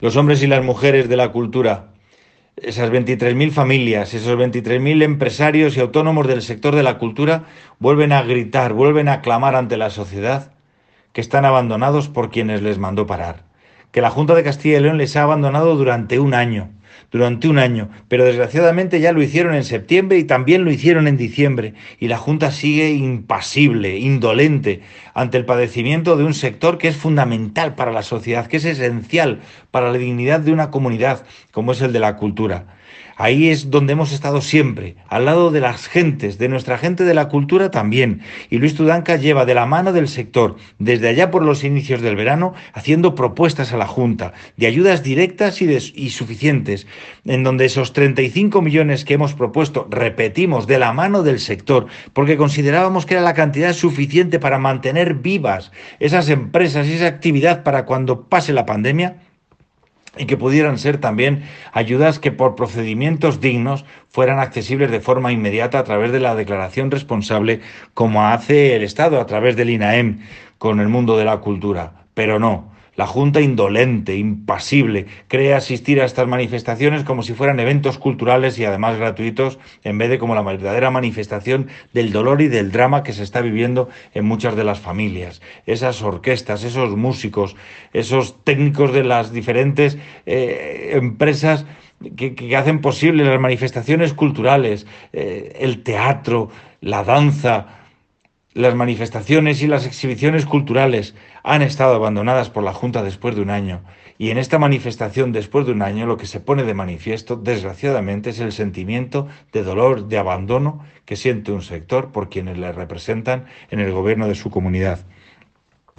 Los hombres y las mujeres de la cultura, esas 23.000 familias, esos 23.000 empresarios y autónomos del sector de la cultura vuelven a gritar, vuelven a clamar ante la sociedad que están abandonados por quienes les mandó parar. Que la Junta de Castilla y León les ha abandonado durante un año, pero desgraciadamente ya lo hicieron en septiembre y también lo hicieron en diciembre, y la Junta sigue impasible, indolente, ante el padecimiento de un sector que es fundamental para la sociedad, que es esencial para la dignidad de una comunidad, como es el de la cultura. Ahí es donde hemos estado siempre, al lado de las gentes, de nuestra gente de la cultura también. Y Luis Tudanca lleva de la mano del sector, desde allá por los inicios del verano, haciendo propuestas a la Junta de ayudas directas y suficientes, en donde esos 35 millones que hemos propuesto, repetimos, de la mano del sector, porque considerábamos que era la cantidad suficiente para mantener vivas esas empresas y esa actividad para cuando pase la pandemia, y que pudieran ser también ayudas que por procedimientos dignos fueran accesibles de forma inmediata a través de la declaración responsable, como hace el Estado a través del INAEM con el mundo de la cultura. Pero no, la Junta indolente, impasible, cree asistir a estas manifestaciones como si fueran eventos culturales y además gratuitos, en vez de como la verdadera manifestación del dolor y del drama que se está viviendo en muchas de las familias. Esas orquestas, esos músicos, esos técnicos de las diferentes empresas que hacen posible las manifestaciones culturales, el teatro, la danza, las manifestaciones y las exhibiciones culturales han estado abandonadas por la Junta después de un año. Y en esta manifestación después de un año lo que se pone de manifiesto, desgraciadamente, es el sentimiento de dolor, de abandono que siente un sector por quienes le representan en el gobierno de su comunidad.